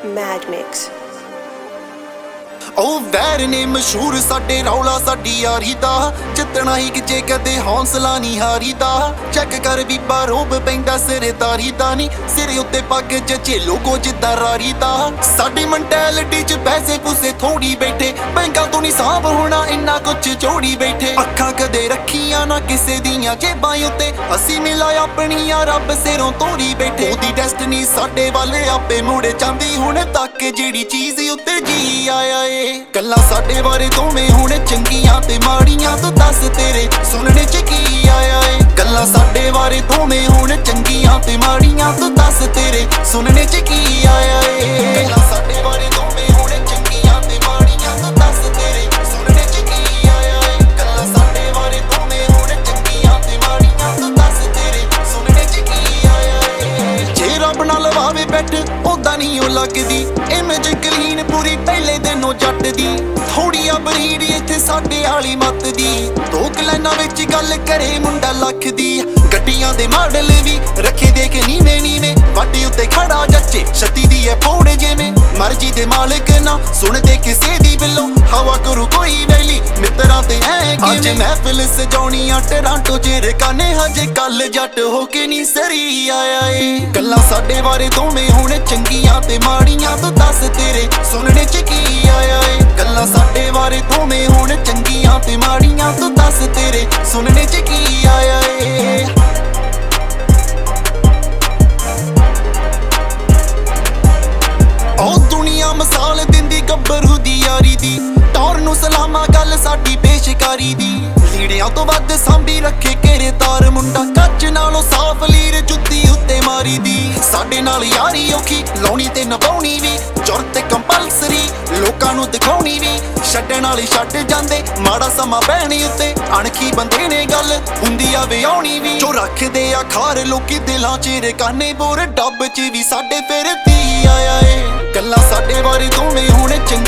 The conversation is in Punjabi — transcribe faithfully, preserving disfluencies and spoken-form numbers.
Mad Mix। ਉਹ ਵੈਰ ਨੇ ਮਸ਼ਹੂਰ ਸਾਡੇ ਰੌਲਾ ਸਾਡੀ ਯਾਰੀ ਦਾ, ਜਿੱਤਣਾ ਹੀ ਕਿਜੇ ਕਦੇ ਹੌਸਲਾ ਨਹੀਂ ਹਾਰੀ ਦਾ। ਚੈੱਕ ਕਰ ਬੀਬਾ ਰੋਬ ਪੈਂਦਾ ਸਿਰਦਾਰੀ ਦਾ ਨੀ, ਸਿਰ ਉੱਤੇ ਪੱਗ ਜੱਜੇ ਲੋਗੋ ਜਿੱਦਾਂ ਰਾਰੀ ਦਾ। ਸਾਡੀ ਮੈਂਟੈਲਿਟੀ ਚ ਪੈਸੇ ਪੂਸੇ ਥੋੜੀ ਬੈਠੇ, ਬੈਂਕਾਂ ਤੋਂ ਨਹੀਂ ਸਾਂਭ ਹੋਣਾ ਇੰਨਾ ਕੁਝ ਜੋੜੀ ਬੈਠੇ। ਅੱਖਾਂ ਕਦੇ ਰੱਖੀਆਂ ਨਾ ਕਿਸੇ ਦੀਆਂ ਜੇਬਾਂ ਉੱਤੇ, ਅਸੀਂ ਮਿਲਾ ਆਪਣੀਆਂ ਰੱਬ ਸਿਰੋਂ ਤੋਰੀ ਬੈਠੇ। ਉਹਦੀ ਡੈਸਟਨੀ ਸਾਡੇ ਵਾਲੇ ਆਪੇ ਮੁੜੇ ਜਾਂਦੀ ਹੁਣ ਤੱਕ, ਜਿਹੜੀ ਚੀਜ਼ ਉੱਤੇ ਜੀ ਆਇਆ ਏ। ਗੱਲਾਂ ਸਾਡੇ ਬਾਰੇ ਦੋਵੇਂ ਹੁਣ ਚੰਗੀਆਂ ਤੇ ਮਾੜੀਆਂ, ਤੂੰ ਦੱਸ ਤੇਰੇ ਸੁਣਨੇ ਚ ਕੀ ਆਇਆ ਏ। ਗੱਲਾਂ ਸਾਡੇ ਬਾਰੇ ਦੋਵੇਂ ਹੁਣ ਚੰਗੀਆਂ ਤੇ ਮਾੜੀਆਂ, ਤੂੰ ਦੱਸ ਤੇਰੇ ਸੁਣਨੇ ਚ ਕੀ ਆਇਆ ਏ। ਗੱਲਾਂ ਸਾਡੇ ਬਾਰੇ ਦੋਵੇਂ ਹੁਣ ਚੰਗੀਆਂ ਤੇ ਮਾੜੀਆਂ, ਤੂੰ ਦੱਸ ਤੇਰੇ ਸੁਣਨੇ ਚ ਕੀ ਆਇਆ ਏ। ਗੱਲਾਂ ਸਾਡੇ ਬਾਰੇ ਦੋਵੇਂ ਹੁਣ ਚੰਗੀਆਂ ਤੇ ਮਾੜੀਆਂ, ਤੂੰ ਦੱਸ ਤੇਰੇ ਸੁਣਨੇ ਚ ਕੀ ਆਇਆ ਏ। ਜੇ ਰੱਬ ਨਾਲ ਵਾਵੇ ਬੈਠ ਉਦਾਂ ਨਹੀਂ ਉਹ ਲੱਗਦੀ, ਇਮੇਜ ਕਲੀਨ ਪੂਰੀ ਪਹਿਲੇ ਦਿਨੋਂ ਜੱਟ ਦੀ। ਥੋੜੀ ਆ ਬਰੀਡ ਇੱਥੇ ਸਾਡੇ ਵਾਲੀ ਮੱਤ ਦੀ, ਦੋ ਲਾਈਨਾਂ ਵਿੱਚ ਗੱਲ ਕਰੇ ਮੁੰਡਾ ਲੱਖ ਦੀ। ਗੱਡੀਆਂ ਦੇ ਮਾਡਲ ਵੀ ਰੱਖੇ ਦੇਖ ਨੀਵੇਂ ਨੀਵੇਂ, ਵਾਢੀ ਉੱਤੇ ਖੜਾ ਜੱਚੇ ਛੱਤੀ ਦੀ ਐ ਫੋੜ ਜਿਵੇਂ। ਮਰਜ਼ੀ ਦੇ ਮਾਲਕ ਨਾ ਸੁਣਦੇ ਕਿਸੇ ਦੀ ਬਿੱਲੋਂ, ਹਵਾ ਕਰੂ ਕੋਈ ਵੈਲੀ ਮਿੱਤਰਾਂ ਤੇ ਐ ਕਿ ਅੱਜ ਮਹਿਫਿਲ ਸਜਾਉਣੀ ਆ ਟਰਾਂਟੋ ਚ ਰਕਾਨੇ, ਹਜੇ ਕੱਲ ਜੱਟ ਹੋ ਕੇ ਨਹੀਂ ਸਰੀ ਆਇਆ ਏ। ਗੱਲਾਂ ਸਾਡੇ ਬਾਰੇ ਦੋਵੇਂ ਹੁਣ ਚੰਗੀਆਂ ਤੇ ਮਾੜੀਆਂ, ਤੂੰ ਦੱਸ ਤੇਰੇ ਸੁਣਨੇ ਚ ਕੀ ਆਇਆ ਏ। ਗੱਲਾਂ ਸਾਡੇ ਬਾਰੇ ਦੋਵੇਂ ਹੁਣ ਚੰਗੀਆਂ ਤੇ ਮਾੜੀਆਂ, ਤੂੰ ਦੱਸ ਤੇਰੇ ਸੁਣਨੇ ਚ ਕੀ ਆਇਆ ਏ। ਉਹ ਦੁਨੀਆ ਮਿਸਾਲ ਦਿੰਦੀ ਗੱਭਰੂ ਦੀ ਯਾਰੀ ਦੀ, ਟੌਰ ਨੂੰ ਸਲਾਮਾ ਗੱਲ ਸਾਡੀ ਪੇਸ਼ਕਾਰੀ ਦੀ। ਲੀੜਿਆਂ ਤੋਂ ਵੱਧ ਸਾਂਭੀ ਰੱਖੇ ਘੇਰੇਦਾਰ ਮੁੰਡਾ, ਕੱਚ ਨਾਲੋਂ ਸਾਫ਼ ਲੀਰ ਜੁੱਤੀ ਉੱਤੇ ਮਾਰੀ ਦੀ। ਸਾਡੇ ਨਾਲ ਯਾਰੀ ਔਖੀ ਲਾਉਣੀ ਤੇ ਨਿਭਾਉਣੀ ਵੀ, ਜ਼ਰੂਰਤ ਕੰਪਲਸਰੀ ਲੋਕਾਂ ਨੂੰ ਦਿਖਾਉਣੀ ਵੀ। ਛੱਡਣ ਵਾਲੇ ਛੱਡ ਜਾਂਦੇ ਮਾੜਾ ਸਮਾਂ ਪੈਣੀ ਉੱਤੇ, ਅਣਖੀ ਬੰਦੇ ਨੇ ਗੱਲ ਹੁੰਦੀ ਆ ਵਿਆਉਣੀ ਵੀ। ਜੋ ਰੱਖਦੇ ਆ ਖਾਰ ਲੋਕੀ ਦਿਲਾਂ ਚ ਰਕਾਨੇ, ਬੋਰ ਡੱਬ ਚ ਵੀ ਸਾਡੇ ਫਿਰ ਤੀ ਆਇਆ ਏ। ਗੱਲਾਂ ਸਾਡੇ ਬਾਰੇ ਦੋਵੇਂ ਹੁਣ ਚੰਗੀ